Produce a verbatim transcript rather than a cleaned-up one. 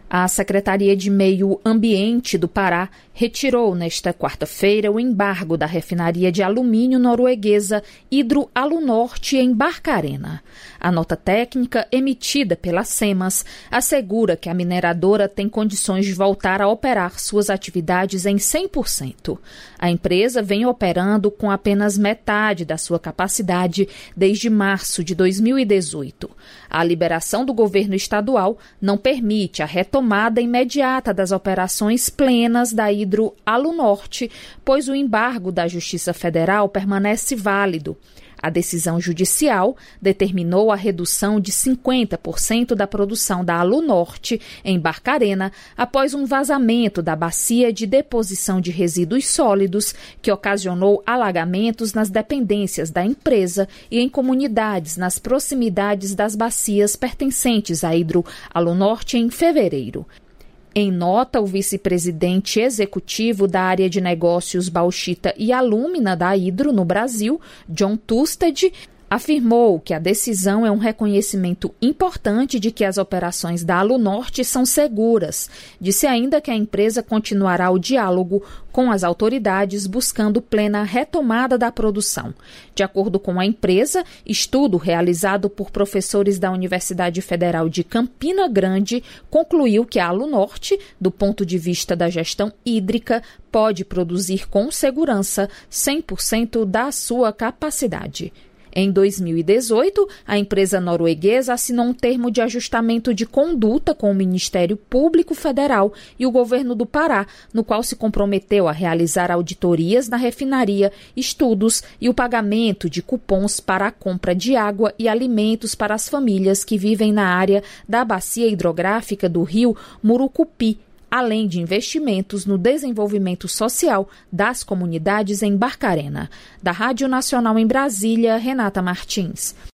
A Secretaria de Meio Ambiente do Pará retirou nesta quarta-feira o embargo da refinaria de alumínio norueguesa Hidroalunorte em Barcarena. A nota técnica emitida pela SEMAS assegura que a mineradora tem condições de voltar a operar suas atividades em cem por cento. A empresa vem operando com apenas metade da sua capacidade desde março de dois mil e dezoito. A liberação do governo estadual não permite a retomada imediata das operações plenas da Hidroalunorte, pois o embargo da Justiça Federal permanece válido. A decisão judicial determinou a redução de cinquenta por cento da produção da Alunorte em Barcarena após um vazamento da bacia de deposição de resíduos sólidos que ocasionou alagamentos nas dependências da empresa e em comunidades nas proximidades das bacias pertencentes à Hidroalunorte em fevereiro. Em nota, o vice-presidente executivo da área de negócios bauxita e alúmina da Hidro no Brasil, John Tusted, afirmou que a decisão é um reconhecimento importante de que as operações da Alunorte são seguras. Disse ainda que a empresa continuará o diálogo com as autoridades buscando plena retomada da produção. De acordo com a empresa, estudo realizado por professores da Universidade Federal de Campina Grande concluiu que a Alunorte, do ponto de vista da gestão hídrica, pode produzir com segurança cem por cento da sua capacidade. Em dois mil e dezoito, a empresa norueguesa assinou um termo de ajustamento de conduta com o Ministério Público Federal e o governo do Pará, no qual se comprometeu a realizar auditorias na refinaria, estudos e o pagamento de cupons para a compra de água e alimentos para as famílias que vivem na área da bacia hidrográfica do rio Murucupi, além de investimentos no desenvolvimento social das comunidades em Barcarena. Da Rádio Nacional em Brasília, Renata Martins.